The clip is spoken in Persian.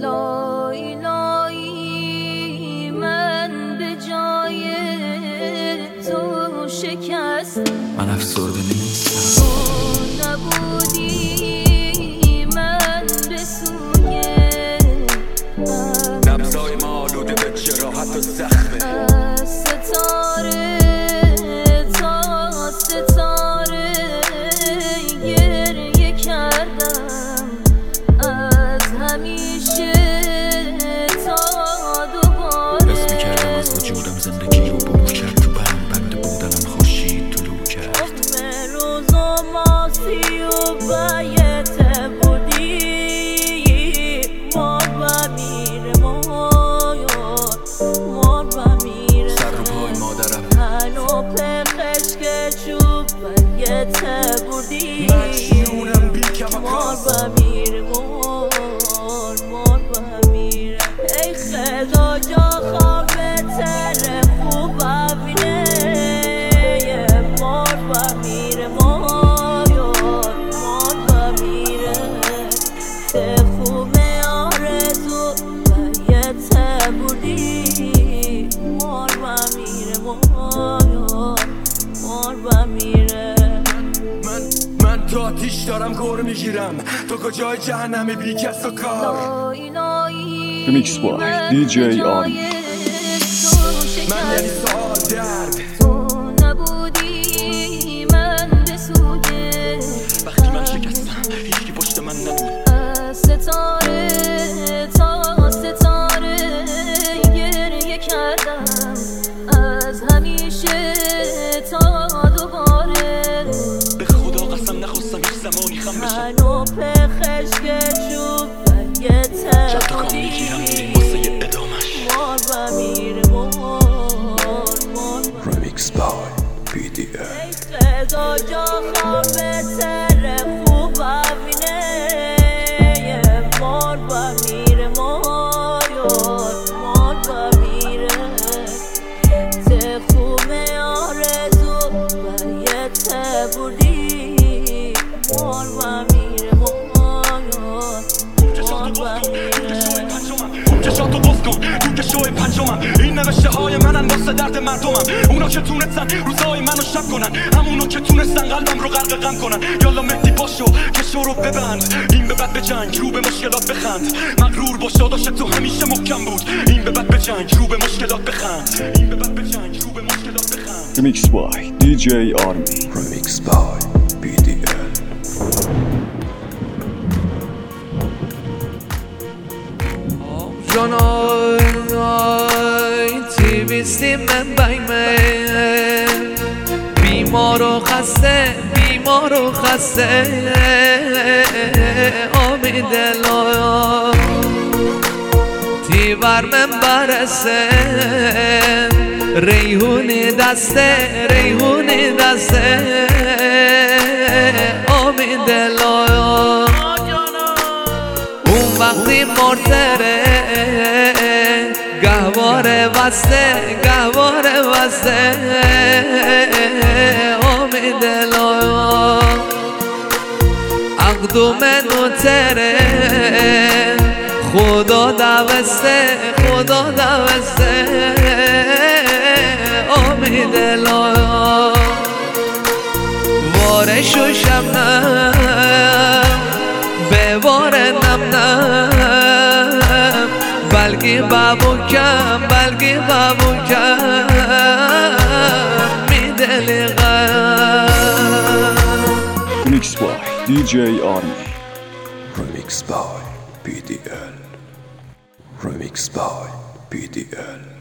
لایلایی من به جای تو شکست، من افسرده نیستم. تو نبودی من به سوی نبضای ما آلوده به جراحت و زخمه. از ستاره تا ستاره گریه کردم، از همیشه تا دوباره. حس میکردم از وجودم زندگی رو بمور کرد، تو بند بودنم خورشید طلوع کرد. حکم روز و ماسی و بیت بودی، مار و میره مایار، مار و میره سر رو پای مادرم هنو پخش که چوب بیت بودی، مجنونم بی کم مار و میره مار، مار و میره. ای خدا جا خواب تر خوب بینه، مار و میره مار، مار و میره. تخوم آرزو بیت بودی، مار و میره مار، مار و میره. من تو آتیش دارم گر میگیرم، تو کجای جهنمی بی کس و کار. Remix by DJ Army. من یعنی سوال درد، تو نبودی من به سوی وقتی من شکستم هیچکی پشت من نبود. از ستاره تا ستاره گریه کردم، از همیشه تا دوباره. به خدا قسم نخواستم هیچ زمانی خم بشم. هنو پخش که چوب بیت چند تا کام میگیرم میریم واسه یه ادامش. مار و میره مار، مار و Remix by PDL. ای خدا جا خواب تر خوب بینه، مار و میره مار، مار و میره. تخوم آرزو بیت بودی، مار و میره مار، مار و میره. چشاتو باز کن تو که شوی پنجمم، این نوشته های منن واسه درد مردمم. اونا که تونستن روزای منو شب کنن، همونا که تونستن قلبم رو غرق غم کنن. یالا مهدی پاشو که شو رو ببند، این به بعد بجنگ رو به مشکلات بخند. مغرور باش داداش تو همیشه محکم بود، این به بعد بجنگ رو به مشکلات بخند. این به بعد بجنگ رو به مشکلات بخند. Remix by DJ Army. Remix by PDL. جانای تیویستی من بایمه، بیمار و خسته، بیمار و خسته. آمی دلا تیور من برسه، ریحونی دسته، ریحونی دسته. آمی دلا اون وقتی مرتره، گهواره وسته، گهواره وسته. آمی دلا عقدو منو تره، خدا دوسته، خدا دوسته. آمی دلا وارشو شمنم به وار نم نم، بلگی بابو کم، بلگی بابو کم می دلی غم. Remix by DJ Army. Remix by PDL. Remix by PDL.